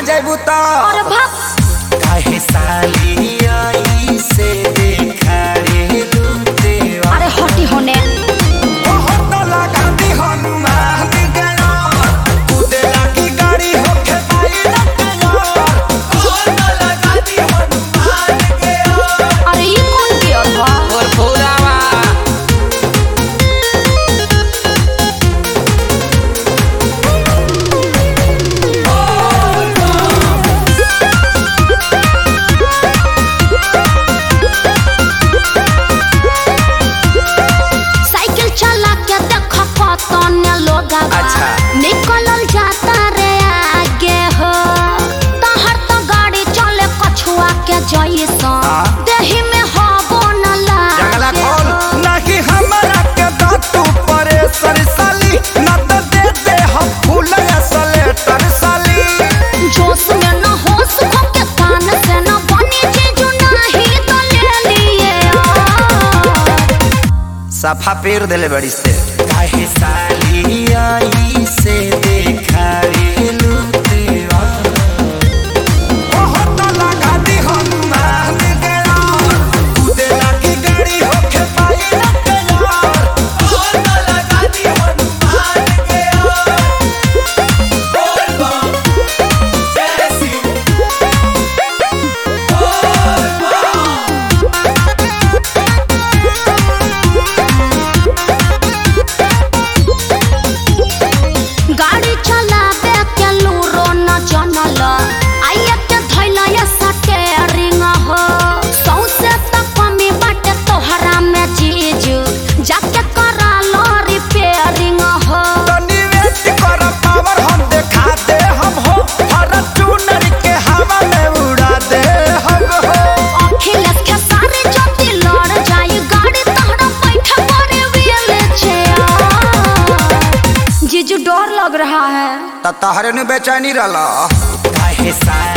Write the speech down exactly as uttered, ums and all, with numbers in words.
जाबू तो अरे भाग काहे साली आई से देखा रे लूटे अरे हटी होने बहुत लगा दी हनुमान गया कूदे लागी गाड़ी होके पाई लटयार बहुत लगा दी हनुमान गया अरे ये कौन किया था और फुलावा साइकिल चला के देखो कतने लोग अच्छा। निकलल जाता रे आगे हो तहर तो गाड़ी चले कछुआ के जैसा हाँ। देही में हबो न जंगला लागे खोल हो। नहीं हमरा के दातू परे सरसाली न तो दे दे हम फूल असले तरसाली जोश में न होश खो के कान से न बनी चीज नहीं तो ले लिए सफा पेर देले बड़ी से काहे साली आई से देखा रे लूटेवा बहुत लगा दी हनुमान गया कूदे लागी गाड़ी होके पाई लटयार बहुत लगा दी हनुमान गया बोल बम जैसी बोल बम गाड़ी चलावे के लूरो न जानल आइए के धैला या स्टीयरिंग हो सौसे तक कमी बाटे तोहरा में चीज जाके करा लो रिपेयरिंग हो तनी वेट कर पावर हम देखा दे हम हो फॉर्च्यूनर के हवा में उड़ा दे हम हो अखिलेश के सारे ज्योति लड़ जाई गाड़ी तहरा बैठा पड़े व्हील चेयर जीजू डर लग रहा है त तहरे ने बेचैनी रहला काहे सा